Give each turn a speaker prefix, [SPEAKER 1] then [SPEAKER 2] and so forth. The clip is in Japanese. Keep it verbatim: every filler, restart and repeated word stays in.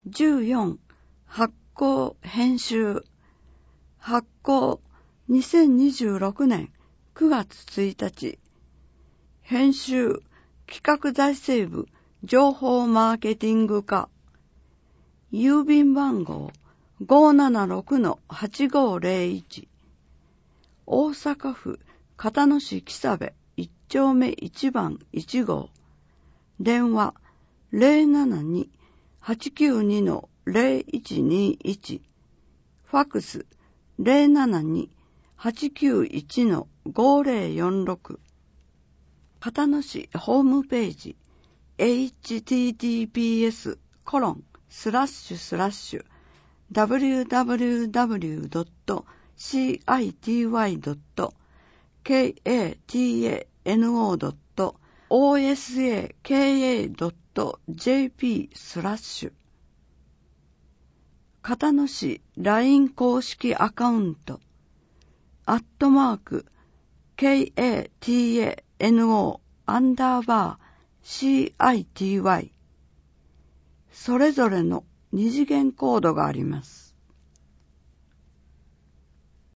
[SPEAKER 1] じゅうよん、発行編集。発行にせんにじゅうろくねんくがつついたち。編集企画財政部情報マーケティング課。郵便番号 ごーななろくのはちごーぜろいち。大阪府交野市木佐部いち丁目いち番いち号。電話 ゼロななに はちきゅうに ゼロいちにいち。ファックス ゼロななに はちきゅういち ごーぜろよんろく。交野市ホームページ エイチティーティーピーエスコロンスラッシュスラッシュ ダブリューダブリューダブリュードットシーアイティーワイドットケーエーティーエーエヌオードットオーエスエーケーエードットジェーピー スラッシュ。交野市 ライン 公式アカウントアットマーク ケーエーティーエーエヌオー アンダーバー シーアイティーワイ。それぞれの二次元コードがあります。